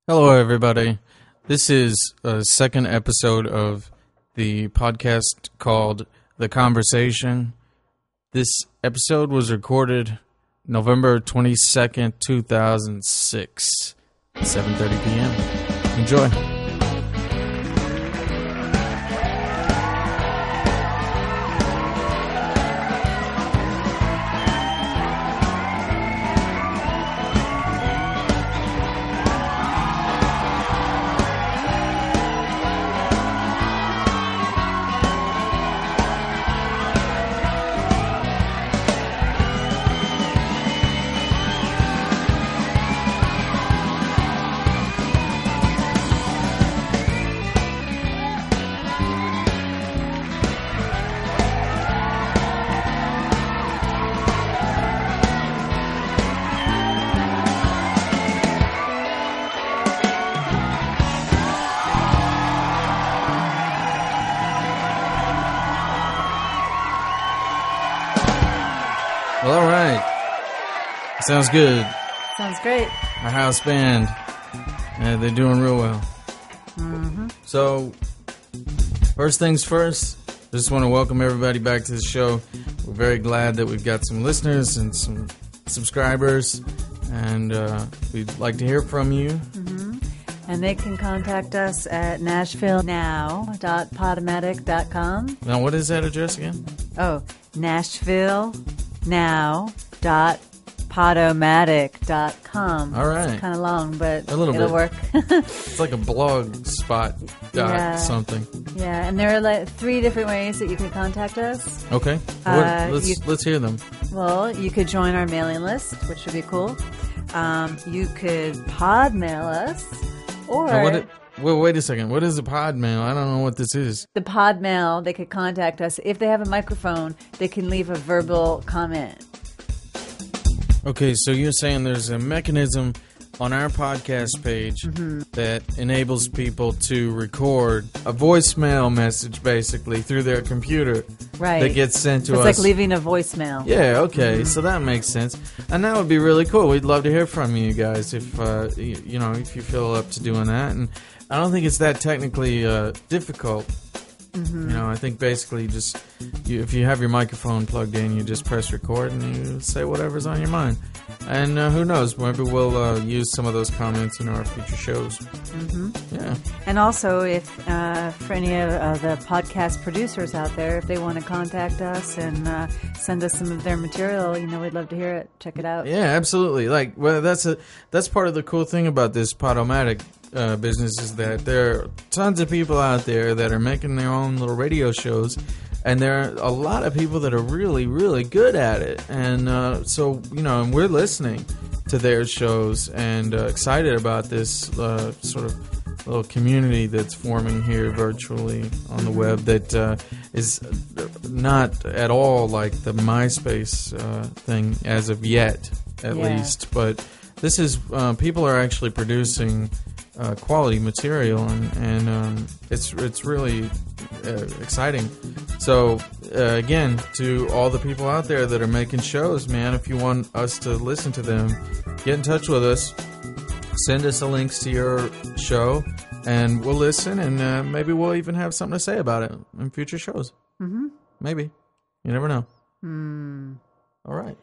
Hello, everybody. This is a second episode of the podcast called The Conversation. This episode was recorded November 22nd, 2006, at 7:30 p.m. Enjoy. Well, all right. Sounds good. Sounds great. Our house band. They're doing real well. Mm-hmm. So, first things first, I just want to welcome everybody back to the show. We're very glad that we've got some listeners and some subscribers, and we'd like to hear from you. Mm-hmm. And they can contact us at nashvillenow.podomatic.com. Now, what is that address again? Oh, nashvillenow.podomatic.com. All right. It's kind of long, but A little it'll bit. work. It's like a blog spot dot Yeah. something. Yeah, and there are like 3 different ways that you can contact us. Okay. Let's hear them. Well, you could join our mailing list, which would be cool. You could pod mail us, or Well, wait a second. What is a pod mail? I don't know what this is. the pod mail, they could contact us. If they have a microphone, they can leave a verbal comment. Okay, so you're saying there's a mechanism on our podcast page that enables people to record a voicemail message, basically, through their computer. Right. That gets sent to It's us. like leaving a voicemail. Yeah, okay, so that makes sense. And that would be really cool. We'd love to hear from you guys if, if you feel up to doing that. And I don't think it's that technically difficult. I think basically just if you have your microphone plugged in, you just press record and you say whatever's on your mind. And who knows, maybe we'll use some of those comments in our future shows. Yeah. And also, if for any of the podcast producers out there, if they want to contact us and send us some of their material, we'd love to hear it. Check it out. Yeah, absolutely. That's part of the cool thing about this Podomatic business is that there are tons of people out there that are making their own little radio shows, and there are a lot of people that are really, really good at it. And and we're listening to their shows and excited about this sort of little community that's forming here virtually on the web that is not at all like the MySpace thing as of yet, at least. But this is people are actually producing quality material, and it's really exciting. So again, to all the people out there that are making shows, man, if you want us to listen to them, get in touch with us. Send us the links to your show, and we'll listen, and maybe we'll even have something to say about it in future shows. Mm-hmm. Maybe. You never know. All right.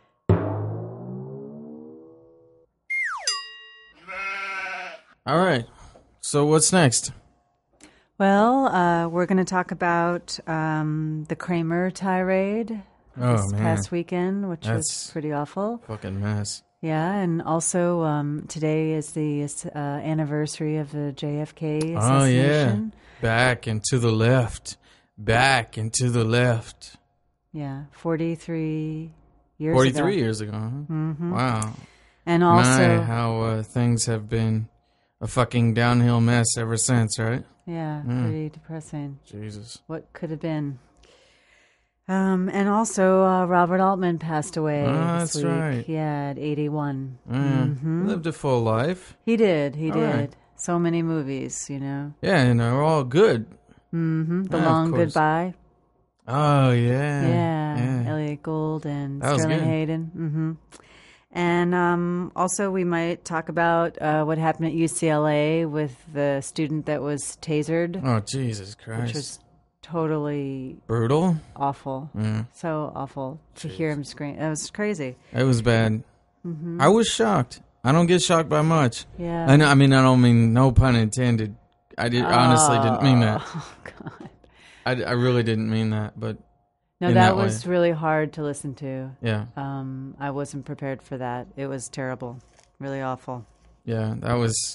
All right. So what's next? Well, we're going to talk about the Kramer tirade this past weekend, which was pretty awful. Fucking mess. Yeah, and also today is the anniversary of the JFK assassination. Oh, yeah. Back and to the left. Back and to the left. Yeah, 43 years ago. 43 years ago, huh? Mm-hmm. Wow. And also... how things have been a fucking downhill mess ever since, right? Yeah, pretty depressing. Jesus. What could have been? And also, Robert Altman passed away this week. That's right. Yeah, at 81. He lived a full life. He did. He did. Right. So many movies, Yeah, and they're all good. Mm-hmm. The Yeah, Long Goodbye. Oh, yeah. Yeah. Elliot Gould and That was Sterling good. Hayden. Mm-hmm. And also, we might talk about what happened at UCLA with the student that was tasered, Oh, Jesus which Christ. was totally Brutal? awful. Yeah. So awful to hear him scream. That was crazy. It was bad. I was shocked. I don't get shocked by much. Yeah. I don't mean, no pun intended. Honestly didn't mean that. Oh, God. I really didn't mean that, but No, in that way. was really hard to listen to. Yeah. I wasn't prepared for that. It was terrible. Really awful. Yeah, that was...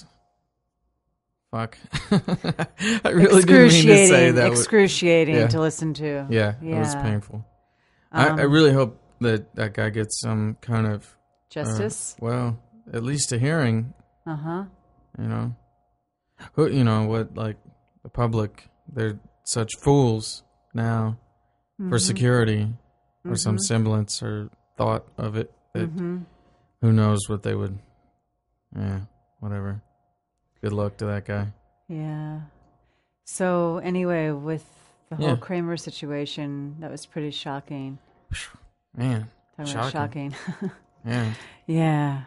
Fuck. I really didn't mean to say that. Excruciating Yeah. to listen to. Yeah, it was Yeah. painful. I really hope that guy gets some kind of... Justice? well, at least a hearing, Uh-huh. you know. What, like, the public, they're such fools now for security or some semblance or thought of it that who knows what they would... Yeah, whatever. Good luck to that guy. Yeah. So anyway, with the whole Yeah. Kramer situation, that was pretty shocking. Man, Talking about shocking. Yeah. Yeah.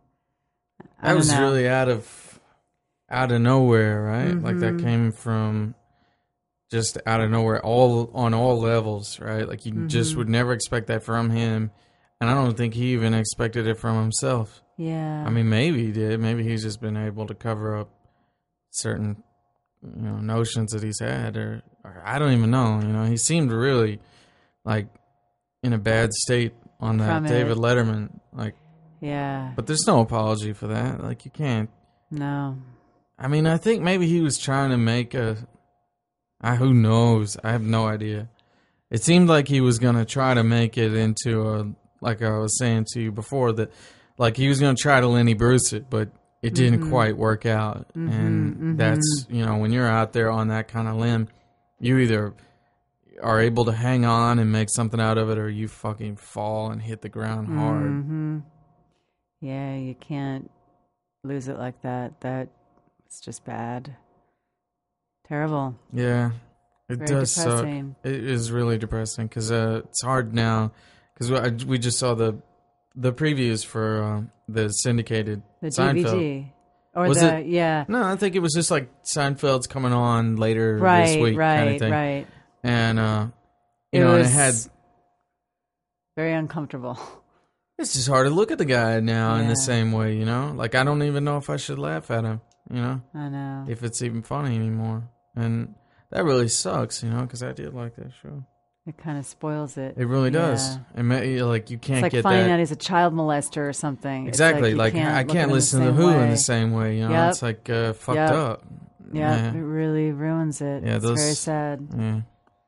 I That don't was know. really out of nowhere, right? Like that came from just out of nowhere, on all levels, right? Like you just would never expect that from him, and I don't think he even expected it from himself. Yeah. I mean, maybe he did. Maybe he's just been able to cover up certain, notions that he's had, or I don't even know. He seemed really like in a bad state on that From it. David Letterman, like. Yeah. But there's no apology for that. Like you can't. No. I mean, I think maybe he was trying to make who knows? I have no idea. It seemed like he was going to try to make it into like I was saying to you before, that like he was going to try to Lenny Bruce it, but it didn't quite work out. And that's, when you're out there on that kind of limb, you either are able to hang on and make something out of it, or you fucking fall and hit the ground hard. Yeah, you can't lose it like that. It's just bad. Terrible. Yeah, it Very does depressing. suck. It is really depressing because it's hard now because we just saw the previews for the syndicated The Seinfeld. DVD. Or Was the, it- yeah. No, I think it was just like Seinfeld's coming on later this Right, week kind of thing. right. And and It it was had. very uncomfortable. It's just hard to look at the guy now in Yeah. the same way, Like I don't even know if I should laugh at him, I know. if it's even funny anymore. And that really sucks, because I did like that show. It kind of spoils it. It really does. Yeah. It like you can't It's like get finding that. out he's a child molester or something. It's Exactly. you Like I look at can't him listen to the The same Who in way. the same way. Yep. It's like fucked Yep. up. Yeah, it really ruins it. Yeah, it's those- very sad. Yeah.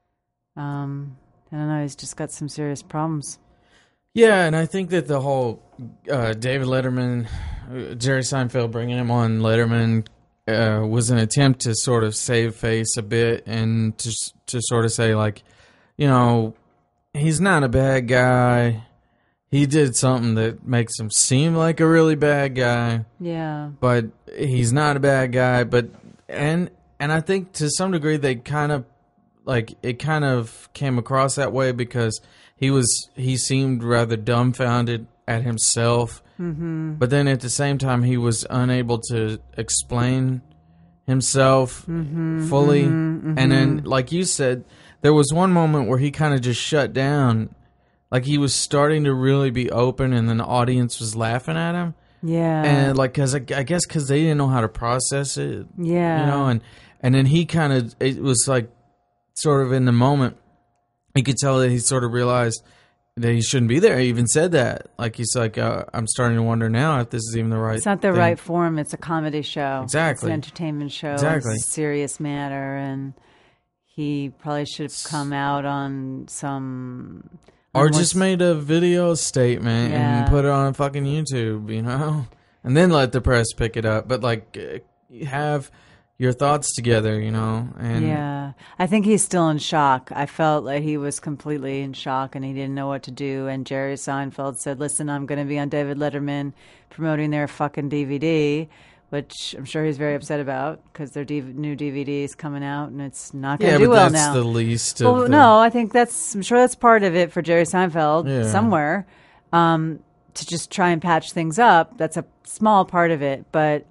I don't know. He's just got some serious problems. Yeah, and I think that the whole David Letterman, Jerry Seinfeld bringing him on Letterman was an attempt to sort of save face a bit and to sort of say like, he's not a bad guy. He did something that makes him seem like a really bad guy. Yeah. But he's not a bad guy. But and I think to some degree they kind of it kind of came across that way because he seemed rather dumbfounded at himself. Mm-hmm. But then at the same time he was unable to explain himself fully. And then, like you said, there was one moment where he kind of just shut down. Like he was starting to really be open, and then the audience was laughing at him. Yeah. And I guess because they didn't know how to process it. Yeah. And then he kind of, it was like sort of in the moment, you could tell that he sort of realized that he shouldn't be there. He even said that. Like he's like, I'm starting to wonder now if this is even the right It's not the thing. right form. It's a comedy show. Exactly. It's an entertainment show. Exactly. It's a serious matter, and he probably should have come out on some... Or on just what's- made a video statement Yeah. and put it on fucking YouTube, and then let the press pick it up. But have your thoughts together, and Yeah. I think he's still in shock. I felt like he was completely in shock and he didn't know what to do. And Jerry Seinfeld said, listen, I'm going to be on David Letterman promoting their fucking DVD, which I'm sure he's very upset about because their new DVD is coming out and it's not going yeah, to do but well that's now. the least. Well, of the, no, I think I'm sure that's part of it for Jerry Seinfeld Yeah. somewhere. to just try and patch things up. That's a small part of it, but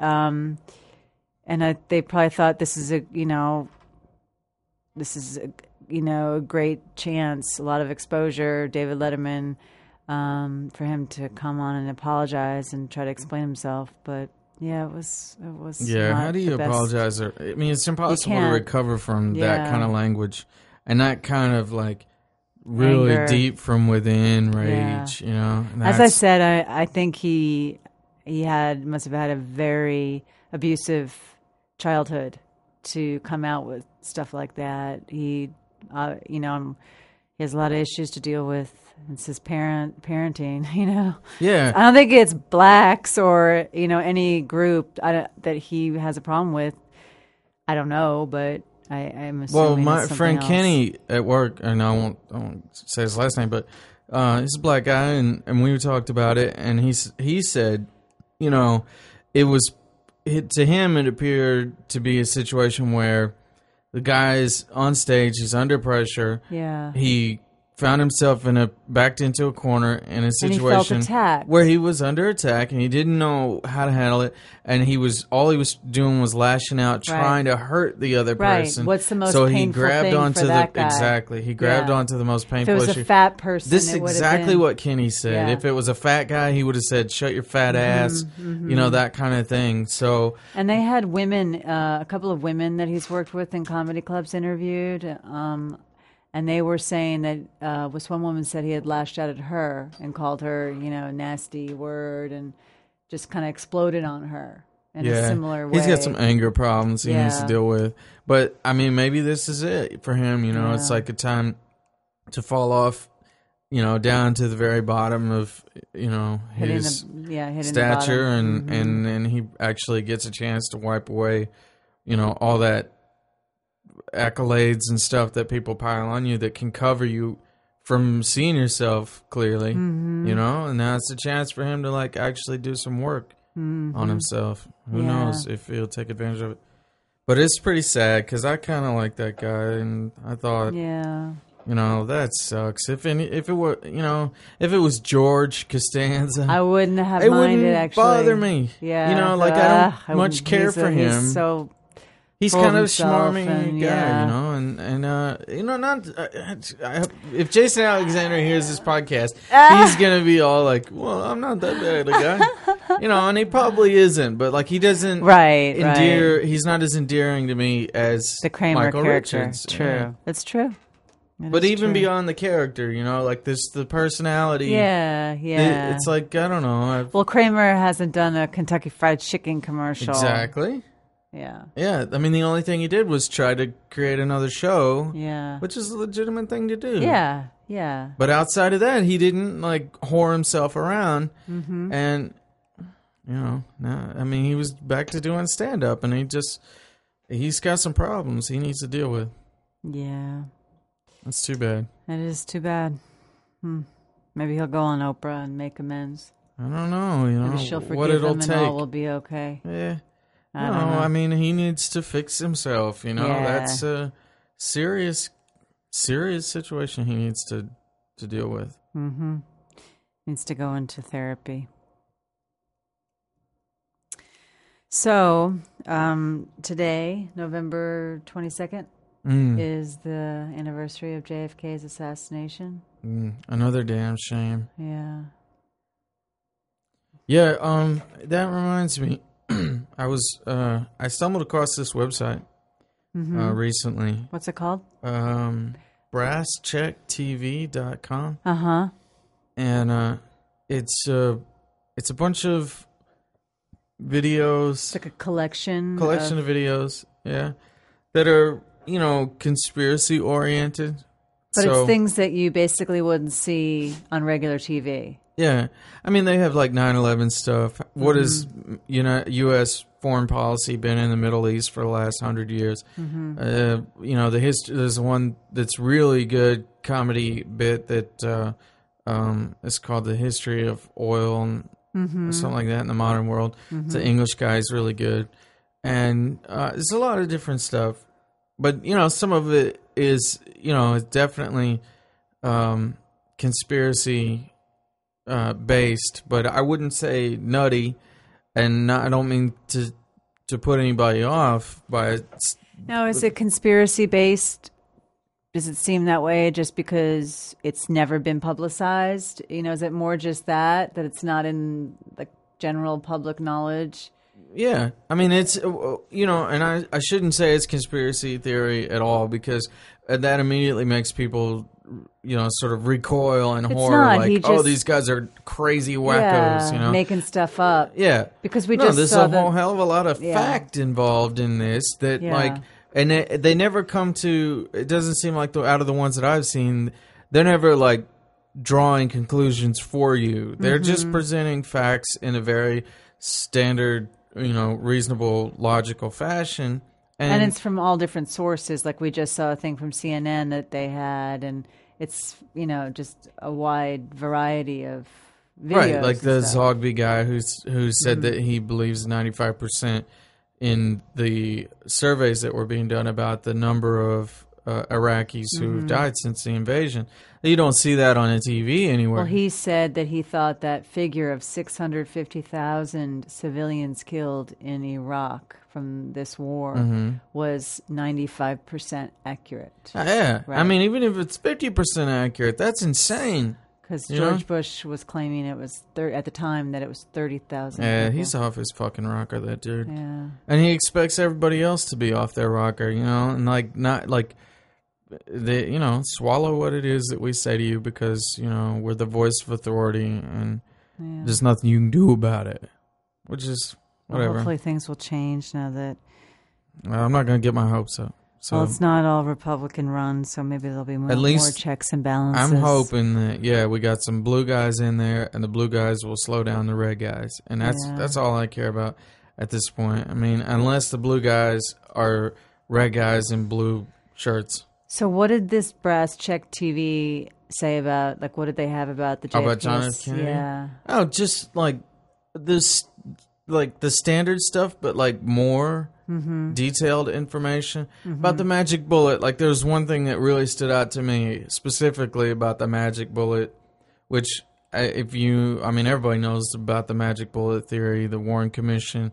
they probably thought this is a great chance, a lot of exposure, David Letterman, for him to come on and apologize and try to explain himself. But yeah, it was. Yeah, how do you apologize? I mean, it's impossible to recover from that kind of language and that kind of like really anger. Deep from within rage. You know, as I said, I think he must have had a very abusive childhood to come out with stuff like that. He he has a lot of issues to deal with. It's his parenting, Yeah. I don't think it's blacks or, any group that he has a problem with. I don't know, but I'm assuming. Well, my it's friend else. Kenny at work, and I won't say his last name, but he's a black guy, and we talked about it, and he said, it was to him it appeared to be a situation where the guy's on stage, he's under pressure. Yeah. He found himself backed into a corner in a situation and he felt attacked. where he was under attack and he didn't know how to handle it, and all he was doing was lashing out, trying to hurt the other person. What's the most so painful he grabbed thing onto for that guy? Exactly. He grabbed onto the most painful if it was issue. a fat person, This is it exactly been, what Kenny said. Yeah. If it was a fat guy, he would have said, "Shut your fat ass," that kind of thing. So, and they had women, a couple of women that he's worked with in comedy clubs interviewed. And they were saying that this one woman said he had lashed out at her and called her, a nasty word, and just kind of exploded on her in a similar way. He's got some anger problems he needs to deal with. But, I mean, maybe this is it for him. It's like a time to fall off, down to the very bottom of, his stature. And he actually gets a chance to wipe away, all that accolades and stuff that people pile on you that can cover you from seeing yourself clearly, and now it's a chance for him to like actually do some work on himself. Who knows if he'll take advantage of it? But it's pretty sad because I kind of like that guy, and I thought, that sucks. If it was George Costanza, I wouldn't have it minded. Wouldn't actually, bother me. Yeah, I don't much care for him. He's so. He's kind of a smarmy guy, if Jason Alexander hears this podcast, he's gonna be all like, "Well, I'm not that bad a guy," and he probably isn't, but like he doesn't endear. Right. He's not as endearing to me as the Kramer Michael character. Richards. True, yeah. That's true. But even beyond the character, like the personality. Yeah. It's like I don't know. Well, Kramer hasn't done a Kentucky Fried Chicken commercial. Exactly. Yeah. Yeah, I mean, the only thing he did was try to create another show. Yeah. Which is a legitimate thing to do. Yeah. But outside of that, he didn't, whore himself around. Mm-hmm. And, he was back to doing stand-up, and he's got some problems he needs to deal with. Yeah. That's too bad. It is too bad. Maybe he'll go on Oprah and make amends. I don't know, Maybe she'll forgive him and all will be okay. Yeah. I mean, he needs to fix himself, That's a serious situation he needs to deal with. Mm-hmm. Needs to go into therapy. So, today, November 22nd, is the anniversary of JFK's assassination. Another damn shame. Yeah. Yeah, that reminds me. I stumbled across this website recently. What's it called? BrassCheckTV.com. Uh-huh. And it's a bunch of videos. It's like a collection of videos, that are, conspiracy oriented. But it's things that you basically wouldn't see on regular TV. Yeah. I mean, they have 9/11 stuff. What has U.S. foreign policy been in the Middle East for the last 100 years? The history. There's one that's really good comedy bit that is called The History of Oil or something like that in the modern world. It's an English guy. He's really good. And there's a lot of different stuff. But, some of it is, it's definitely conspiracy based, but I wouldn't say nutty, and I don't mean to put anybody off by it. Now, is it conspiracy based? Does it seem that way just because it's never been publicized? Is it more just that it's not in the general public knowledge? Yeah, I mean it's and I shouldn't say it's conspiracy theory at all, because that immediately makes people sort of recoil in horror, not. like, oh, these guys are crazy wackos, making stuff up. Yeah, because there's a whole hell of a lot of fact involved in this that and they never come to. It doesn't seem like out of the ones that I've seen, they're never like drawing conclusions for you. They're just presenting facts in a very standard, reasonable, logical fashion. And it's from all different sources. Like we just saw a thing from CNN that they had, and it's, just a wide variety of videos. Right, like the Zogby guy who said that he believes 95% in the surveys that were being done about the number of Iraqis who've died since the invasion. You don't see that on a TV anywhere. Well, he said that he thought that figure of 650,000 civilians killed in Iraq from this war was 95% accurate. Yeah. Right? I mean, even if it's 50% accurate, that's insane. Because George Bush was claiming it was at the time that it was 30,000. Yeah, people. He's off his fucking rocker, that dude. Yeah. And he expects everybody else to be off their rocker, and not like they, swallow what it is that we say to you, because we're the voice of authority, and there's nothing you can do about it. Which is whatever. Well, hopefully things will change now that. I'm not going to get my hopes up. So, well, it's not all Republican run, so maybe there'll be more checks and balances. I'm hoping that we got some blue guys in there, and the blue guys will slow down the red guys, and that's all I care about at this point. I mean, unless the blue guys are red guys in blue shirts. So, what did this Brass Check TV say about? Like, what did they have about the JFK? About John F. Kennedy? Yeah. Oh, just like this, like the standard stuff, but like more. Detailed information about the magic bullet. Like, there's one thing that really stood out to me specifically about the magic bullet, which everybody knows about the magic bullet theory. The Warren Commission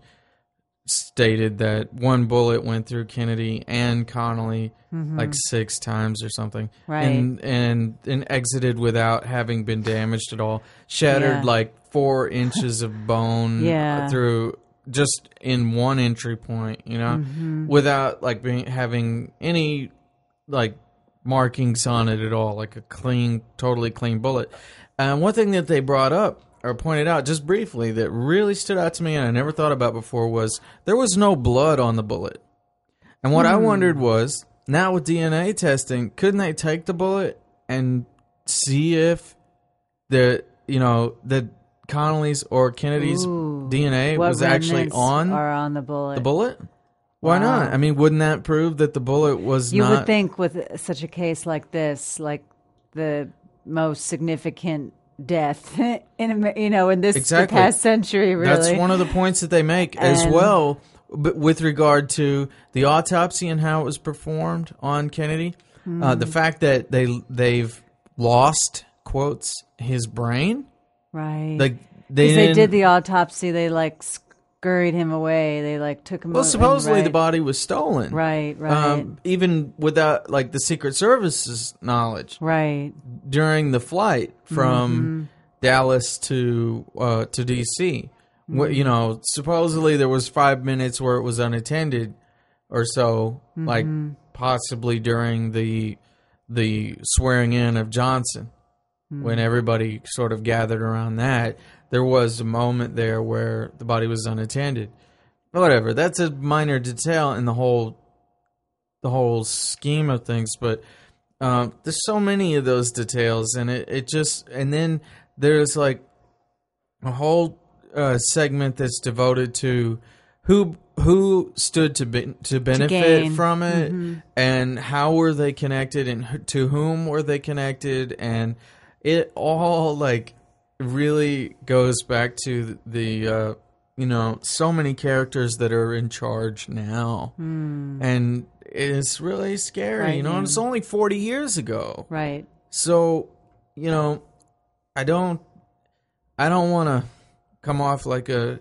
stated that one bullet went through Kennedy and Connolly like 6 times or something, right? And exited without having been damaged at all. Shattered like 4 inches of bone through. Just in one entry point, without like having any like markings on it at all, like a totally clean bullet. And one thing that they brought up or pointed out just briefly that really stood out to me and I never thought about before was there was no blood on the bullet. And what I wondered was, now with DNA testing, couldn't they take the bullet and see if the Connolly's or Kennedy's DNA was actually on the bullet? The bullet? Why not? I mean, wouldn't that prove that the bullet was You not... would think with such a case like this, like the most significant death in this the past century, really. That's one of the points that they make as well, but with regard to the autopsy and how it was performed on Kennedy. The fact that they've lost, quotes, his brain. Right. Like they did the autopsy, they like scurried him away. They like took him. Well, supposedly the body was stolen. Right. Even without like the Secret Service's knowledge. Right. During the flight from Dallas to DC, supposedly there was 5 minutes where it was unattended, or so, like possibly during the swearing in of Johnson. When everybody sort of gathered around that, there was a moment there where the body was unattended. But whatever, that's a minor detail in the whole scheme of things. But there's so many of those details, and and then there's like a whole segment that's devoted to who stood to benefit from it, and how were they connected, and to whom were they connected, and it all like really goes back to the so many characters that are in charge now, and it's really scary. And it's only 40 years ago, right? So I don't. I don't want to come off like a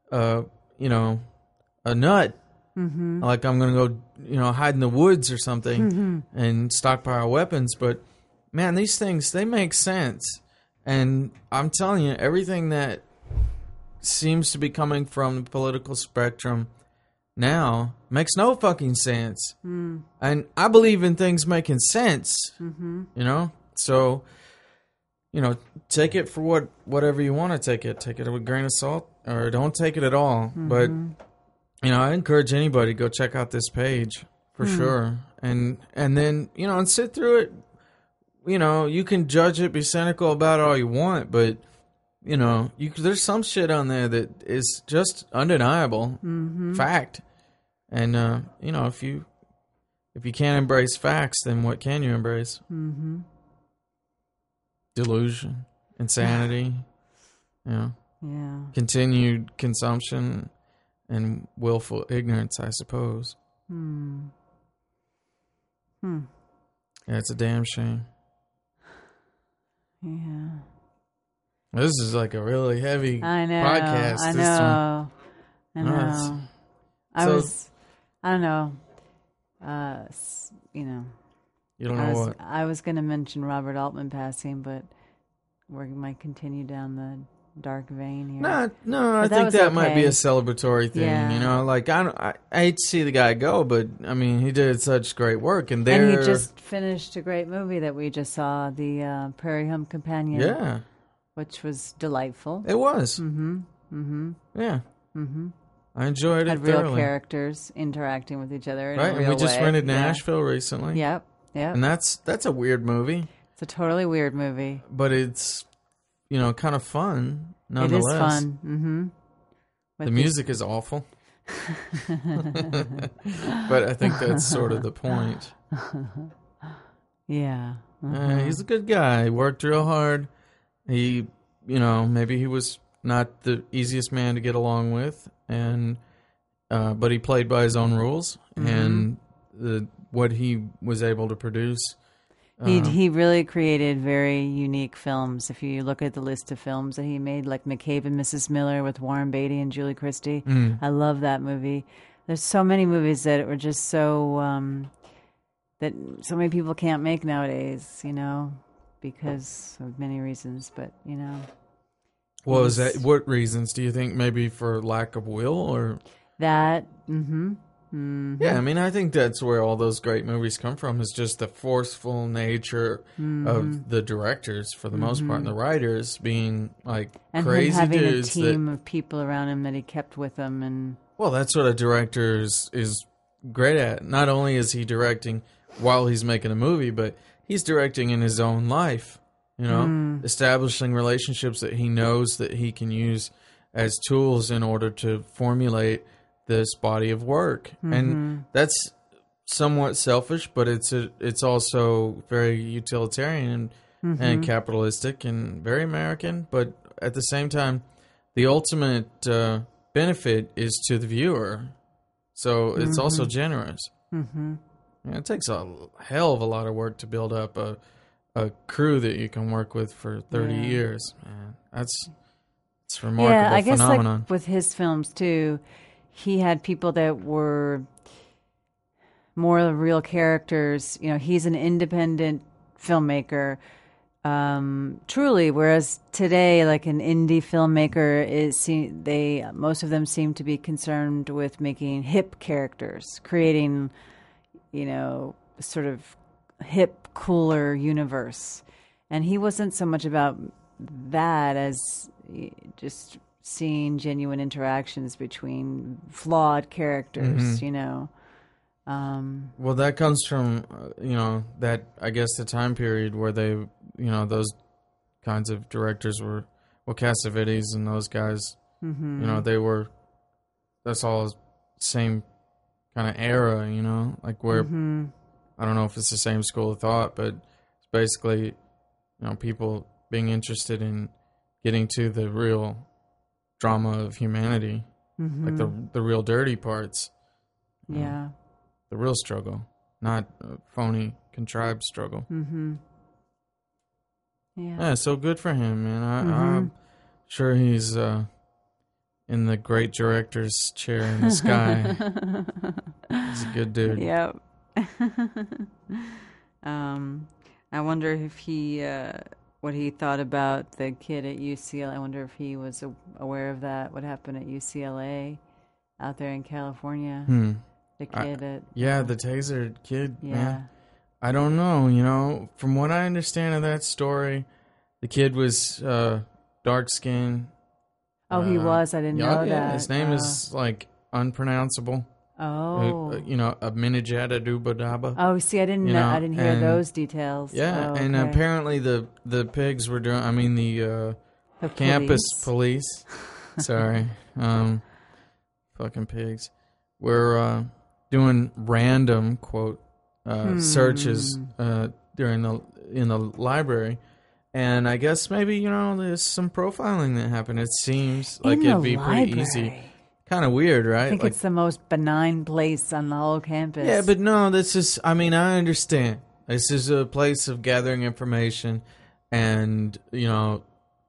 nut. Mm-hmm. Like I'm going to go, hide in the woods or something and stockpile weapons. But, man, these things, they make sense. And I'm telling you, everything that seems to be coming from the political spectrum now makes no fucking sense. Mm. And I believe in things making sense, So, take it for whatever you want to take it. Take it with a grain of salt or don't take it at all. Mm-hmm. But, I encourage anybody to go check out this page for sure. And then, and sit through it. You can judge it, be cynical about it all you want, but there's some shit on there that is just undeniable fact. And if you can't embrace facts, then what can you embrace? Mm-hmm. Delusion, insanity, continued consumption, and willful ignorance, I suppose. Yeah, it's a damn shame. Yeah. This is like a really heavy podcast. I know. I don't know. You don't know what? I was going to mention Robert Altman passing, but we might continue down the dark vein here. No, I think that might be a celebratory thing. Yeah. Like I hate to see the guy go, but I mean, he did such great work, and he just finished a great movie that we just saw, the Prairie Home Companion. Yeah, which was delightful. It was. Yeah. I enjoyed it. Had real characters interacting with each other in a real way. And we just rented Nashville recently. Yep. And that's a weird movie. It's a totally weird movie. But it's, kind of fun, nonetheless. It is fun. Mm-hmm. The music is awful. But I think that's sort of the point. Yeah. He's a good guy. He worked real hard. He, maybe he was not the easiest man to get along with, and but he played by his own rules, and what he was able to produce. He really created very unique films. If you look at the list of films that he made, like McCabe and Mrs. Miller with Warren Beatty and Julie Christie, I love that movie. There's so many movies that were just so that so many people can't make nowadays, because of many reasons. But well, is that what reasons do you think? Maybe for lack of will, or that? Yeah, I mean, I think that's where all those great movies come from. Is just the forceful nature of the directors, for the most part, and the writers being like and crazy him having dudes. A team of people around him that he kept with him, and well, that's what a director is great at. Not only is he directing while he's making a movie, but he's directing in his own life. Establishing relationships that he knows that he can use as tools in order to formulate this body of work. And that's somewhat selfish, but it's also very utilitarian and capitalistic and very American. But at the same time, the ultimate benefit is to the viewer. So it's also generous. It takes a hell of a lot of work to build up a crew that you can work with for 30 years. Man, it's remarkable phenomenon. I guess like with his films too, he had people that were more real characters. He's an independent filmmaker, truly. Whereas today, like an indie filmmaker, most of them seem to be concerned with making hip characters, creating, sort of hip, cooler universe. And he wasn't so much about that as just seeing genuine interactions between flawed characters, Well, that comes from, that, I guess, the time period where they, those kinds of directors were, Cassavetes and those guys, they were, that's all same kind of era, like where, I don't know if it's the same school of thought, but it's basically, people being interested in getting to the real drama of humanity, like the real dirty parts. Yeah. The real struggle, not a phony, contrived struggle. Yeah. So good for him, man. I Sure, he's in the great director's chair in the sky. He's a good dude. Yep. I wonder if he, what he thought about the kid at UCLA. I wonder if he was aware of that. What happened at UCLA, out there in California? The kid the taser kid. Yeah. Man. I don't know. You know, from what I understand of that story, the kid was dark skinned. Oh, he was. I didn't know that. His name is like unpronounceable. Oh, Aminejad Adubadaba. Oh, see, I didn't know. I didn't hear those details. Yeah, oh, and okay. apparently the pigs were doing. I mean the campus police. Sorry, fucking pigs. Were doing random quote searches in the library. And I guess maybe, there's some profiling that happened. It seems like it'd be pretty easy. Kind of weird, right? I think it's the most benign place on the whole campus. Yeah, but no, this is, I understand. This is a place of gathering information and, the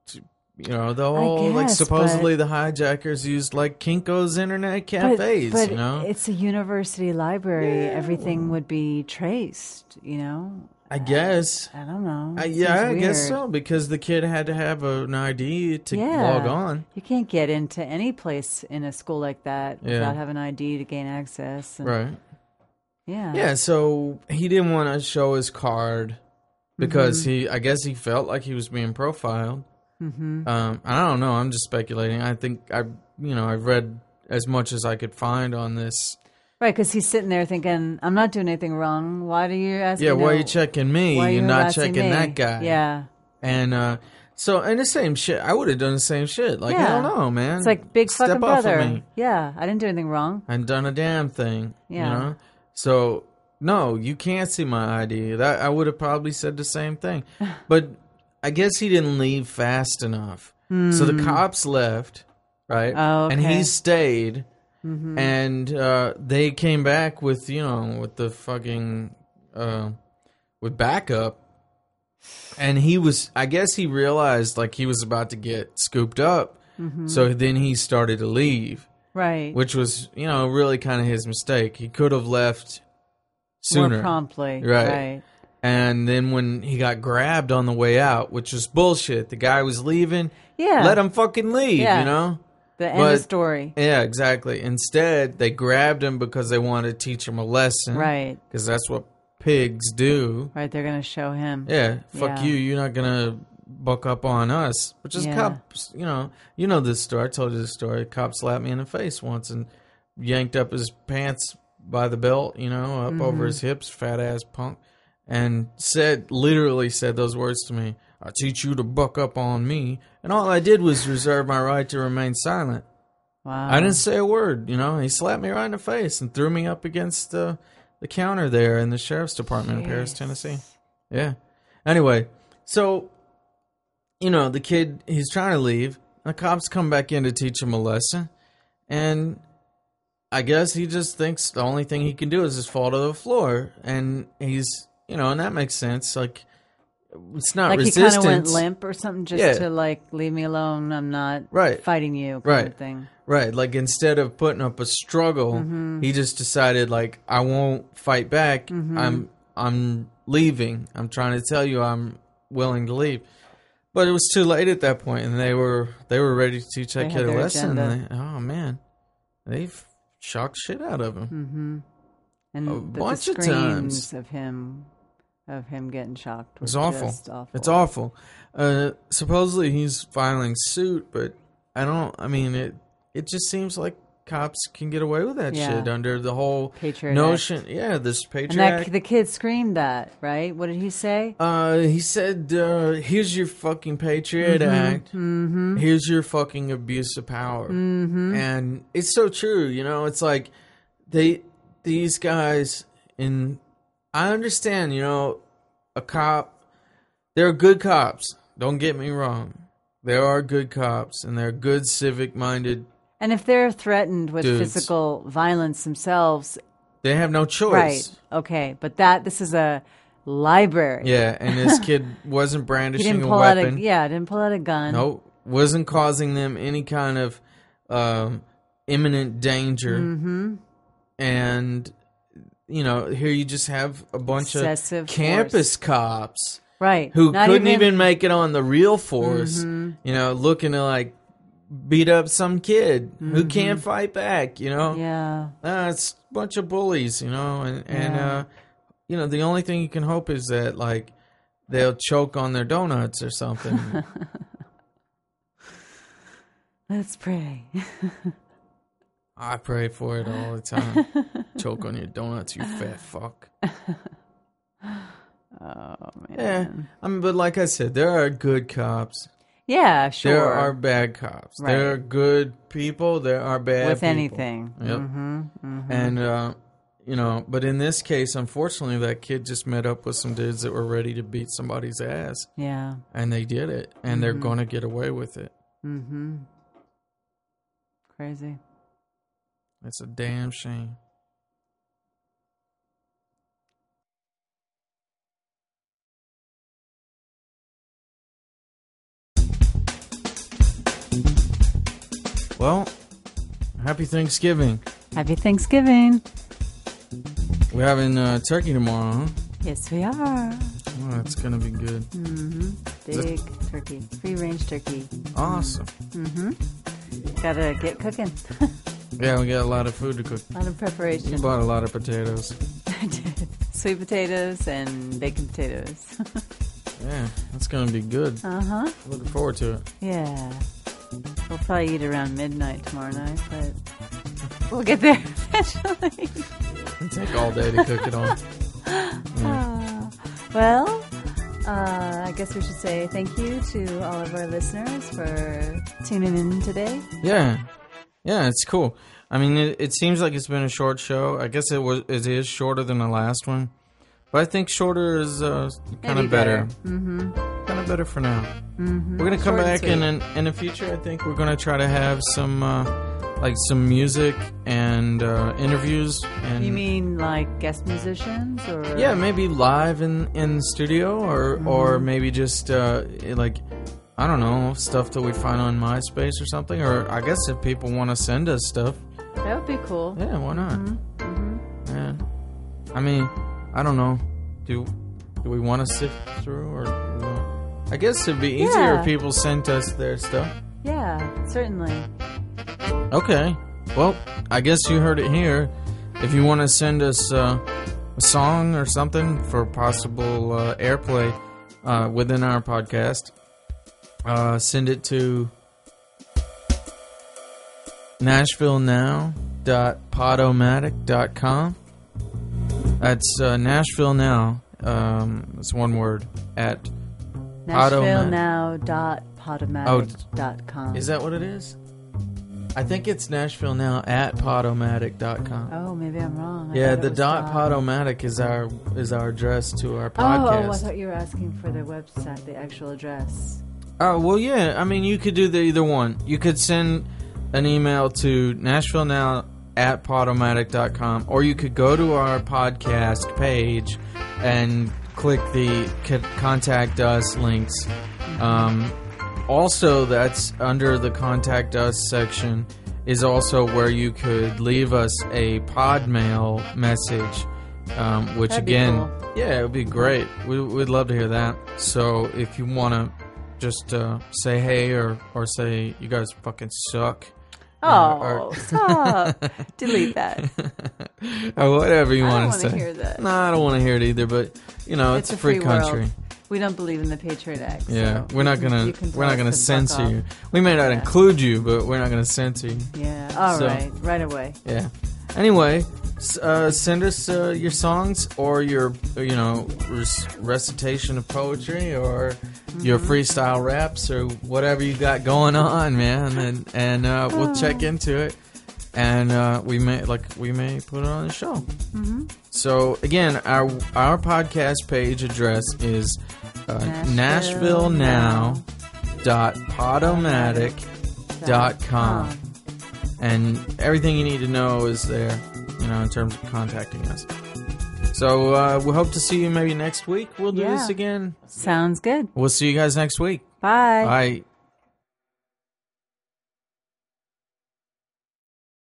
whole, supposedly the hijackers used, Kinko's internet cafes, but it's a university library. Yeah. Everything would be traced, I guess. I don't know. I guess so, because the kid had to have an ID to log on. You can't get into any place in a school like that without having an ID to gain access. Right. Yeah. Yeah, so he didn't want to show his card because I guess he felt like he was being profiled. Mm-hmm. I don't know. I'm just speculating. I think I've read as much as I could find on this. Right, because he's sitting there thinking, I'm not doing anything wrong. Why do you ask me? Yeah, why are you checking me? You're not checking me? that guy. Yeah. And and the same shit. I would have done the same shit. Hell no, man. It's like big Step fucking off brother. of me. Yeah, I didn't do anything wrong. I hadn't done a damn thing. Yeah. So, no, you can't see my ID. That I would have probably said the same thing. But I guess he didn't leave fast enough. So the cops left, right? Oh, okay. And he stayed. Mm-hmm. And they came back with, with the fucking, with backup. And I guess he realized, he was about to get scooped up. Mm-hmm. So then he started to leave. Right. Which was, really kind of his mistake. He could have left sooner. More promptly. Right. And then when he got grabbed on the way out, which was bullshit, the guy was leaving. Yeah. Let him fucking leave, The end of story. Yeah, exactly. Instead, they grabbed him because they wanted to teach him a lesson. Right. Because that's what pigs do. Right, they're going to show him. Yeah, fuck you. You're not going to buck up on us. But just cops, you know this story. I told you this story. A cop slapped me in the face once and yanked up his pants by the belt, up over his hips, fat ass punk. And literally said those words to me. I teach you to buck up on me. And all I did was reserve my right to remain silent. Wow. I didn't say a word, He slapped me right in the face and threw me up against the counter there in the sheriff's department in Paris, Tennessee. Yeah. Anyway, so, the kid, he's trying to leave. The cops come back in to teach him a lesson. And I guess he just thinks the only thing he can do is just fall to the floor. And he's, and that makes sense. It's not resistance. He kind of went limp or something just to leave me alone. I'm not fighting you kind of thing. Right. Instead of putting up a struggle, he just decided I won't fight back. Mm-hmm. I'm leaving. I'm trying to tell you I'm willing to leave. But it was too late at that point, and they were ready to teach that kid a lesson. They've shocked shit out of him. Mm-hmm. And a bunch of times of him getting shocked was awful. Awful. It's awful. Supposedly he's filing suit, but it just seems like cops can get away with that shit under the whole Patriot notion. Act. Yeah, this Patriot and Act. The kid screamed that, right? What did he say? He said, here's your fucking Patriot Act. Mm-hmm. Here's your fucking abuse of power. Mm-hmm. And it's so true, It's like these guys I understand, a cop, there are good cops. Don't get me wrong. There are good cops, and they're good civic-minded. And if they're threatened with dudes, physical violence themselves, they have no choice. Right. Okay. But this is a library. Yeah, and this kid wasn't brandishing a weapon. Didn't pull out a gun. Nope. wasn't causing them any kind of imminent danger. Mm-hmm. And, here you just have a bunch Excessive of campus force. cops Right. who Not couldn't even make it on the real force, looking to, like, beat up some kid who can't fight back, Yeah. It's a bunch of bullies, and the only thing you can hope is that, like, they'll choke on their donuts or something. Let's pray. I pray for it all the time. Choke on your donuts, you fat fuck. Oh, man. Yeah, but like I said, there are good cops. Yeah, sure. There are bad cops. Right. There are good people. There are bad with people. anything. Yep. And, but in this case, unfortunately, that kid just met up with some dudes that were ready to beat somebody's ass. Yeah. And they did it. And they're going to get away with it. Mm-hmm. Crazy. It's a damn shame. Well, happy Thanksgiving. Happy Thanksgiving. We're having turkey tomorrow, huh? Yes, we are. Oh, that's going to be good. Mm-hmm. Big turkey. Free-range turkey. Awesome. Mm-hmm. Gotta get cooking. Yeah, we got a lot of food to cook. A lot of preparation. You bought a lot of potatoes. I did. Sweet potatoes and baked potatoes. Yeah, that's going to be good. Uh-huh. Looking forward to it. Yeah. We'll probably eat around midnight tomorrow night, but we'll get there eventually. It'll take all day to cook it all. Yeah. Well, I guess we should say thank you to all of our listeners for tuning in today. Yeah, it's cool. I mean, it seems like it's been a short show. I guess it is shorter than the last one, but I think shorter is kind of better. Mm-hmm. Kind of better for now. Mm-hmm. We're gonna come back in the future. I think we're gonna try to have some some music and interviews. And you mean like guest musicians, or yeah, maybe live in the studio, or maybe just I don't know, stuff that we find on MySpace or something. Or I guess if people want to send us stuff, that would be cool. Yeah, why not? Mm-hmm. Yeah, I mean, I don't know. Do we want to sift through, or I guess it'd be easier if people sent us their stuff. Yeah, certainly. Okay. Well, I guess you heard it here. If you want to send us a song or something for possible airplay within our podcast, send it to NashvilleNow.podomatic.com. That's Nashville Now. It's one word at NashvilleNow.podomatic.com. Is that what it is? I think it's Nashville Now at Podomatic.com. Oh, maybe I'm wrong. Yeah, the .podomatic is our address to our podcast. Oh, I thought you were asking for the website, the actual address. Oh, well, yeah. I mean, you could do either one. You could send an email to NashvilleNow@podomatic.com, or you could go to our podcast page and click the Contact Us links. Also, that's under the Contact Us section is also where you could leave us a Podmail message, which That'd be again, cool. yeah, it would be great. We'd love to hear that. So if you want to just say hey or say you guys fucking suck. Oh, stop. Delete that. Or whatever you want to say. I don't want to hear that. No, I don't want to hear it either, but it's a free country. World. We don't believe in the Patriot Act. Yeah, so we're not gonna censor you. We may not include you, but we're not gonna censor you. Yeah, all right, right away. Yeah. Anyway, send us your songs or your recitation of poetry or your freestyle raps or whatever you got going on, man, and we'll check into it, and we may put it on the show. Mm-hmm. So again, our podcast page address is NashvilleNow.podomatic.com, and everything you need to know is there, in terms of contacting us. So we hope to see you maybe next week. We'll do this again. Sounds good. We'll see you guys next week. Bye. Bye.